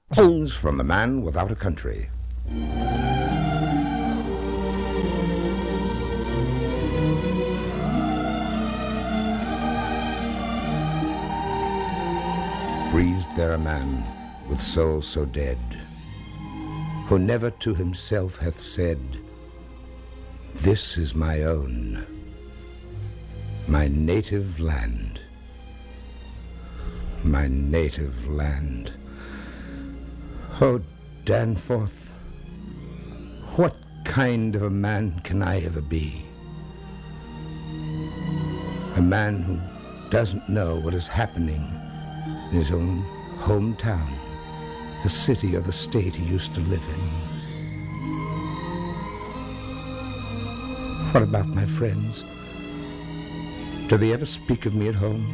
Songs from the Man Without a Country. Breathed there a man with soul so dead, who never to himself hath said, "This is my own, my native land, my native land." Oh, Danforth, what kind of a man can I ever be? A man who doesn't know what is happening in his own hometown, the city or the state he used to live in. What about my friends? Do they ever speak of me at home?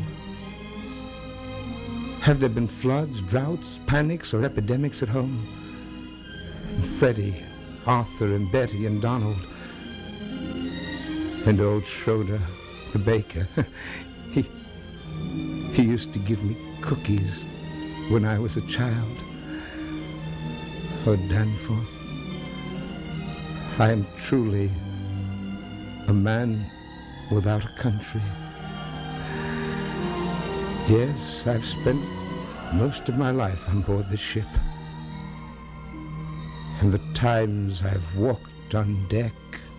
Have there been floods, droughts, panics, or epidemics at home? And Freddie, Arthur, and Betty, and Donald, and old Schroeder, the baker, he used to give me cookies when I was a child. Oh, Danforth, I am truly a man without a country. Yes, I've spent most of my life on board this ship. And the times I've walked on deck,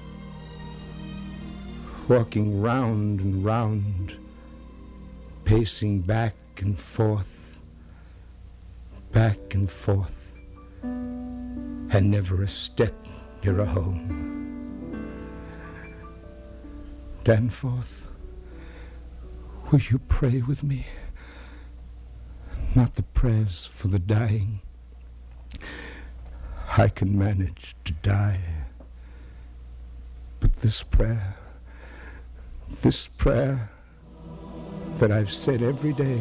walking round and round, pacing back and forth, and never a step near a home. Danforth, will you pray with me? Not the prayers for the dying. I can manage to die. But this prayer that I've said every day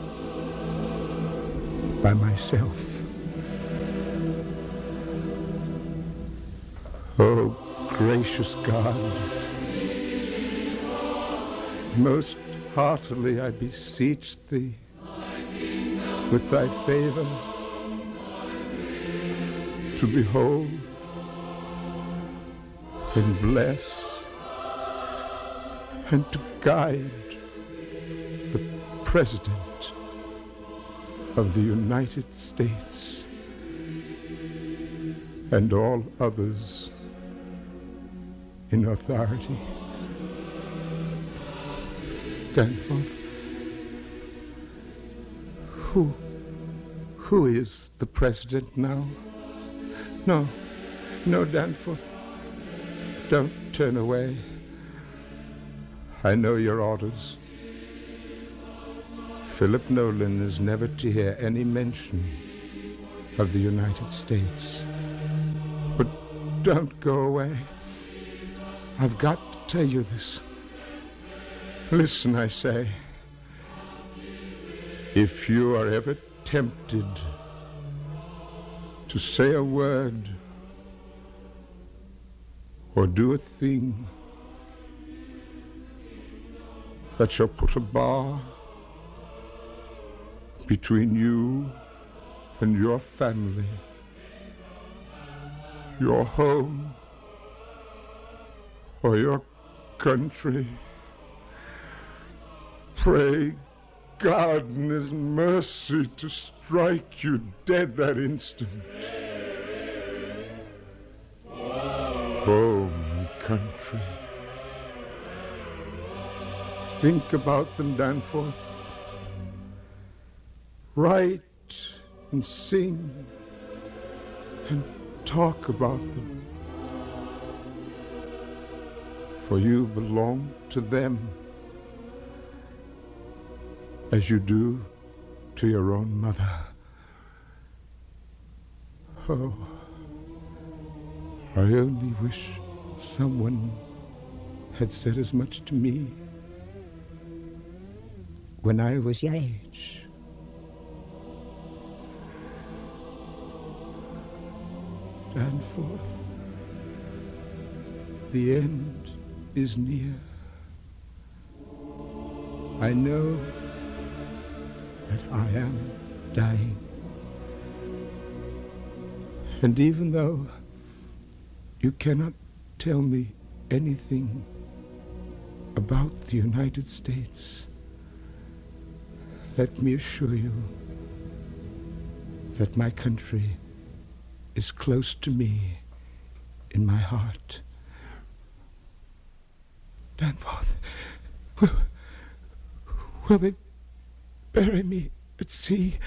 by myself. Oh, gracious God, most heartily I beseech thee, with thy favor, to behold and bless and to guide the President of the United States and all others in authority. Danforth, who is the president now? No, Danforth, don't turn away. I know your orders. Philip Nolan is never to hear any mention of the United States. But don't go away. I've got to tell you this. Listen, I say. If you are ever tempted to say a word or do a thing that shall put a bar between you and your family, your home, or your country, pray God in His mercy to strike you dead that instant. Home and country. Think about them, Danforth. Write and sing and talk about them. For you belong to them as you do to your own mother. Oh, I only wish someone had said as much to me when I was your age. Danforth, the end is near. I know that I am dying. And even though you cannot tell me anything about the United States, let me assure you that my country is close to me in my heart. Danforth, will they bury me at sea?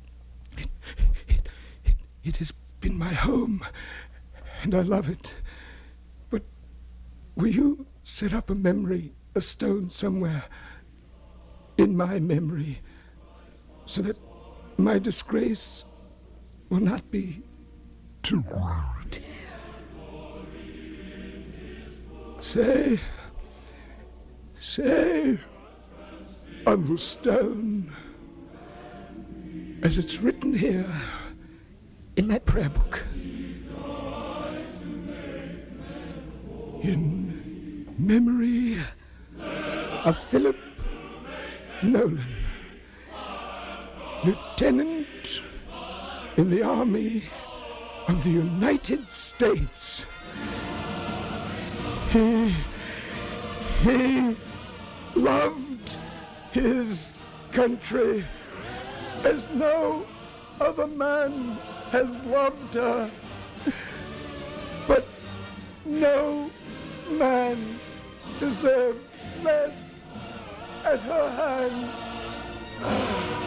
It has been my home, and I love it. But will you set up a stone somewhere in my memory, so that my disgrace will not be too great? Say on the stone, as it's written here in my prayer book, in memory of Philip Nolan, Lieutenant in the Army of the United States. He loved his country as no other man has loved her, but no man deserved less at her hands.